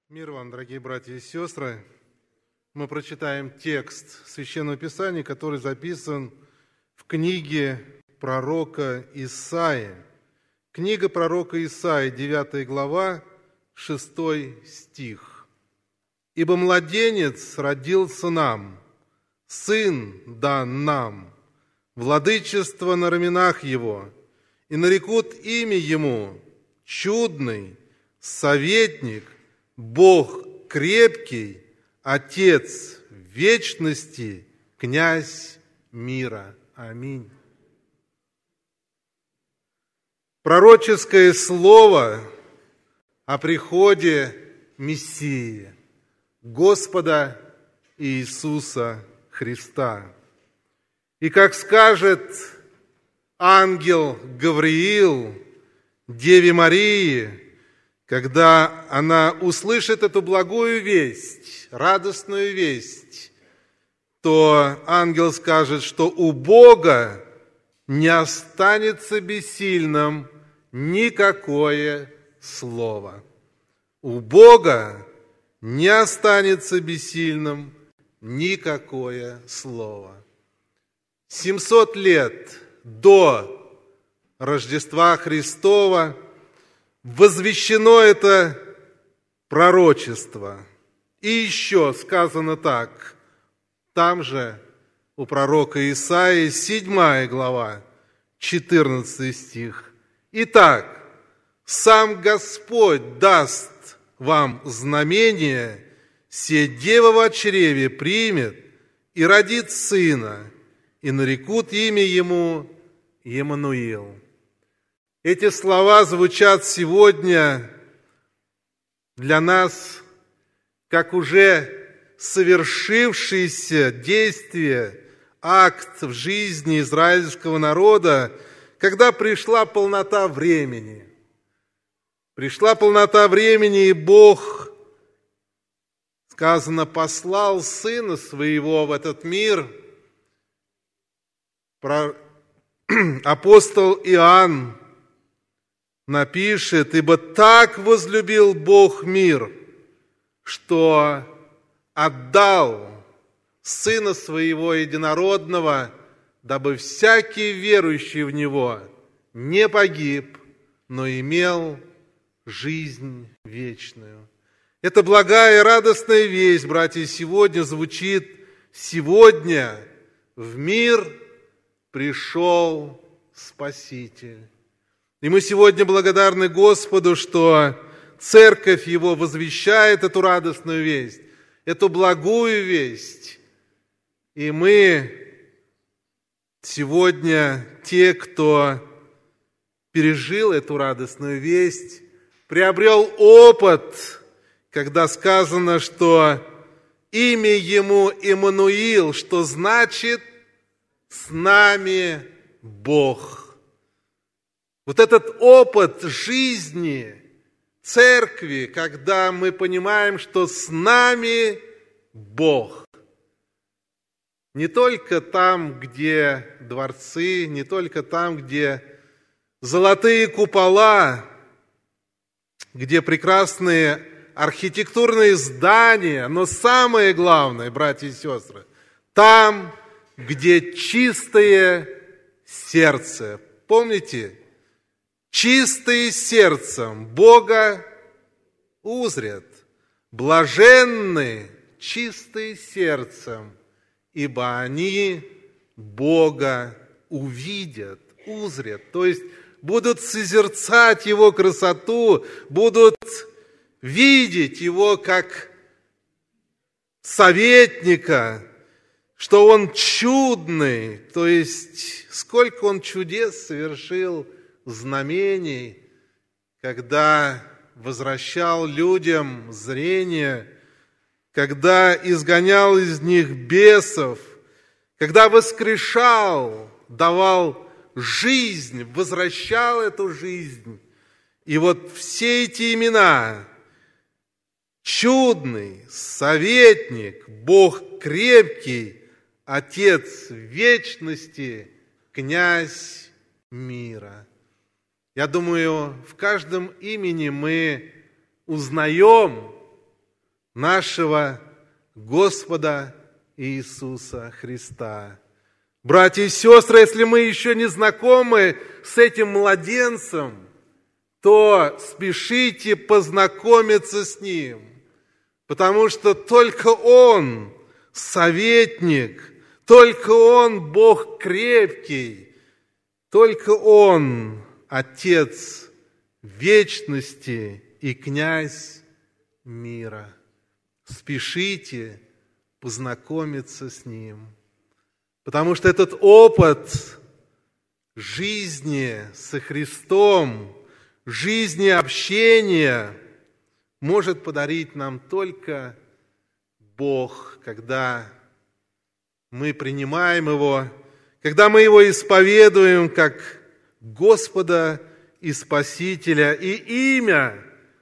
Мир вам, дорогие братья и сестры. Мы прочитаем текст Священного Писания, который записан в книге пророка Исаии. Книга пророка Исаии, 9 глава, 6 стих. «Ибо младенец родился нам, сын дан нам, владычество на раменах его, и нарекут имя ему чудный, советник, Бог крепкий, Отец вечности, князь мира». Аминь. Пророческое слово о приходе Мессии, Господа Иисуса Христа. И как скажет ангел Гавриил Деве Марии, когда она услышит эту благую весть, радостную весть, то ангел скажет, что у Бога не останется бессильным никакое слово. У Бога не останется бессильным никакое слово. 700 лет до Рождества Христова возвещено это пророчество. И еще сказано так, там же у пророка Исаии, 7 глава, 14 стих. «Итак, сам Господь даст вам знамение, се дева во чреве примет и родит сына, и нарекут имя ему Емануил». Эти слова звучат сегодня для нас как уже совершившееся действие, акт в жизни израильского народа, когда пришла полнота времени. Пришла полнота времени, и Бог, сказано, послал Сына Своего в этот мир. Апостол Иоанн напишет: «Ибо так возлюбил Бог мир, что отдал Сына Своего Единородного, дабы всякий верующий в Него не погиб, но имел жизнь вечную». Это благая и радостная весть, братья, сегодня звучит: сегодня в мир пришел Спаситель. И мы сегодня благодарны Господу, что Церковь Его возвещает эту радостную весть, эту благую весть. И мы сегодня те, кто пережил эту радостную весть, приобрел опыт, когда сказано, что имя Ему Иммануил, что значит «с нами Бог». Вот этот опыт жизни церкви, когда мы понимаем, что с нами Бог. Не только там, где дворцы, не только там, где золотые купола, где прекрасные архитектурные здания, но самое главное, братья и сестры, там, где чистое сердце. Помните? Чистые сердцем Бога узрят, блаженны чистые сердцем, ибо они Бога увидят, узрят. То есть будут созерцать Его красоту, будут видеть Его как советника, что Он чудный, то есть сколько Он чудес совершил, знамений, когда возвращал людям зрение, когда изгонял из них бесов, когда воскрешал, давал жизнь, возвращал эту жизнь. И вот все эти имена: чудный, советник, Бог крепкий, Отец вечности, князь мира. Я думаю, в каждом имени мы узнаем нашего Господа Иисуса Христа. Братья и сестры, если мы еще не знакомы с этим младенцем, то спешите познакомиться с ним, потому что только Он советник, только Он Бог крепкий, только Он Отец вечности и князь мира. Спешите познакомиться с Ним, потому что этот опыт жизни со Христом, жизни общения может подарить нам только Бог, когда мы принимаем Его, когда мы Его исповедуем как Господа и Спасителя, и имя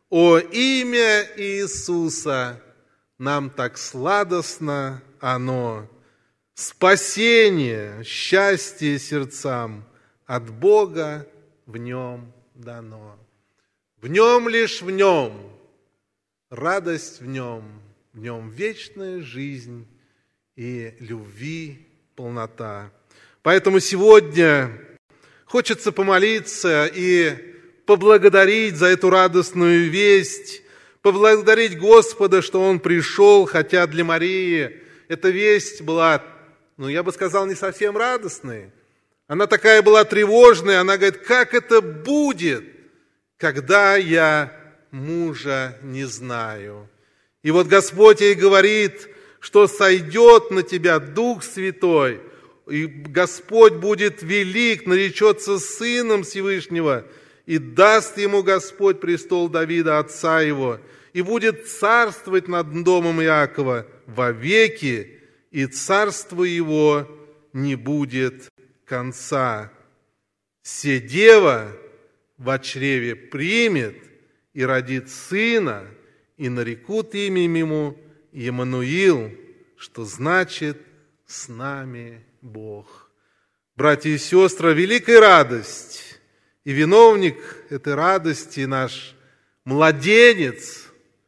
Иисуса нам так сладостно оно, спасение, счастье сердцам от Бога в Нем дано. В Нем, лишь в Нем, радость в Нем вечная жизнь и любви полнота. Поэтому сегодня хочется помолиться и поблагодарить за эту радостную весть, поблагодарить Господа, что Он пришел, хотя для Марии эта весть была, я бы сказал, не совсем радостной. Она такая была тревожная, она говорит, как это будет, когда я мужа не знаю. И вот Господь ей говорит, что сойдет на тебя Дух Святой, и Господь будет велик, наречется Сыном Всевышнего, и даст ему Господь престол Давида, отца его, и будет царствовать над домом Иакова вовеки, и царство его не будет конца. Се дева во чреве примет и родит сына, и нарекут имя ему Емануил, что значит «с нами Бог». Братья и сестры, великая радость, и виновник этой радости наш младенец,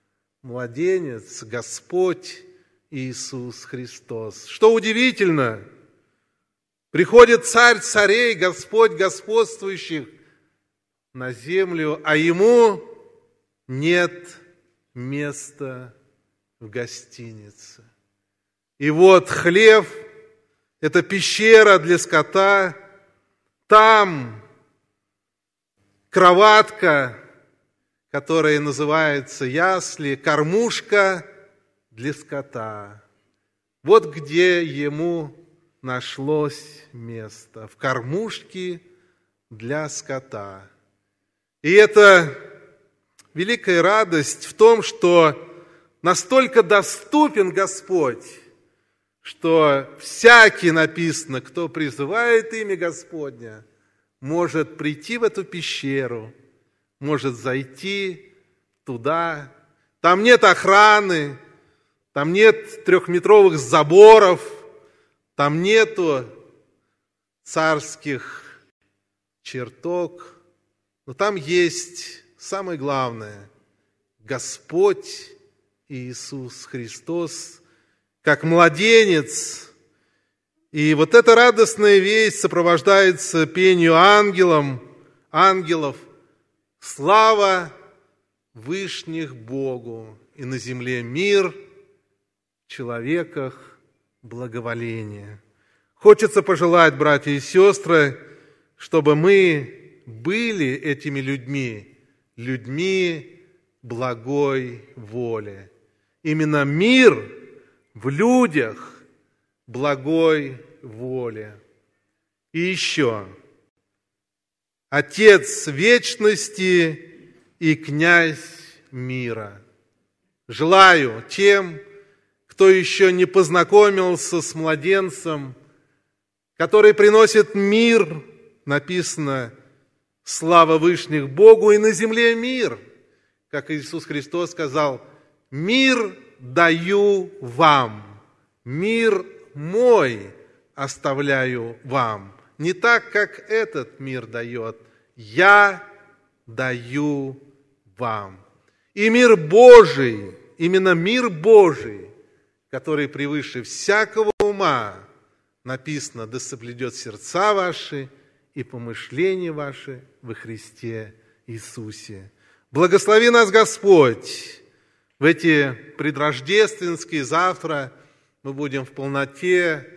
Господь Иисус Христос. Что удивительно, приходит Царь царей, Господь господствующих на землю, а Ему нет места в гостинице. И вот хлев – это пещера для скота, там кроватка, которая называется ясли, кормушка для скота. Вот где ему нашлось место, в кормушке для скота. И это великая радость в том, что настолько доступен Господь, что всякий, написано, кто призывает имя Господня, может прийти в эту пещеру, может зайти туда. Там нет охраны, там нет 3-метровых заборов, там нету царских чертог, но там есть самое главное – Господь Иисус Христос, как младенец. И вот эта радостная весть сопровождается пению ангелов, слава вышних Богу, и на земле мир, в человеках благоволение. Хочется пожелать, братья и сестры, чтобы мы были этими людьми благой воли. Именно мир в людях благой воли. И еще Отец вечности и князь мира. Желаю тем, кто еще не познакомился с младенцем, который приносит мир, написано, слава вышних Богу, и на земле мир, как Иисус Христос сказал, мир даю вам, мир мой оставляю вам. Не так, как этот мир дает, я даю вам. И мир Божий, именно мир Божий, который превыше всякого ума, написано, да соблюдет сердца ваши и помышления ваши во Христе Иисусе. Благослови нас, Господь, в эти предрождественские. Завтра мы будем в полноте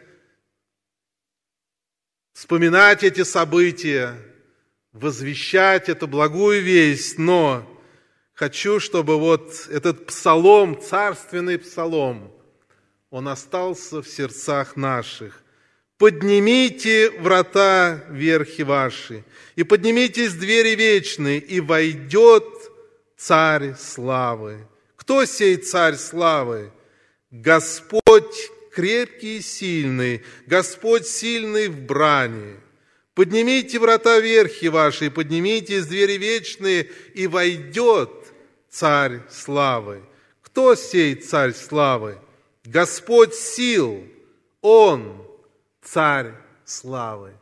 вспоминать эти события, возвещать эту благую весть, но хочу, чтобы вот этот псалом, царственный псалом, он остался в сердцах наших. «Поднимите врата верхи ваши, и поднимитесь двери вечные, и войдет Царь славы». Кто сей Царь славы? Господь крепкий и сильный, Господь сильный в брани. Поднимите врата верхи ваши, и поднимитесь двери вечные, и войдет Царь славы. Кто сей Царь славы? Господь сил, Он Царь славы.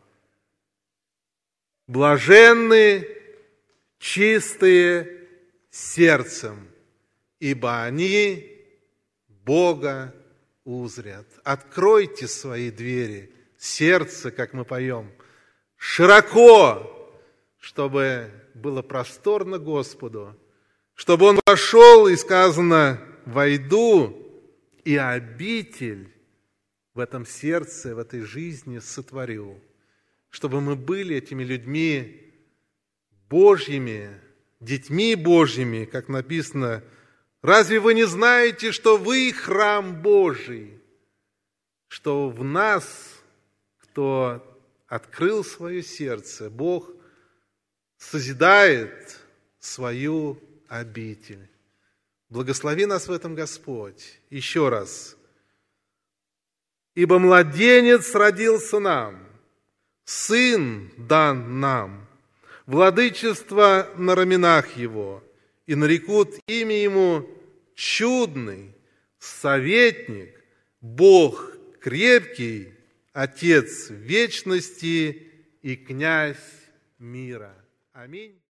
Блаженны чистые сердцем, ибо они Бога узрят. Откройте свои двери, сердце, как мы поем, широко, чтобы было просторно Господу, чтобы Он вошел, и сказано, войду, и обитель в этом сердце, в этой жизни сотворю, чтобы мы были этими людьми Божьими, детьми Божьими, как написано, разве вы не знаете, что вы храм Божий, что в нас, кто открыл свое сердце, Бог созидает свою обитель. Благослови нас в этом, Господь. Еще раз. «Ибо младенец родился нам, сын дан нам, владычество на раменах его, и нарекут имя ему чудный, советник, Бог крепкий, Отец вечности и князь мира». Аминь.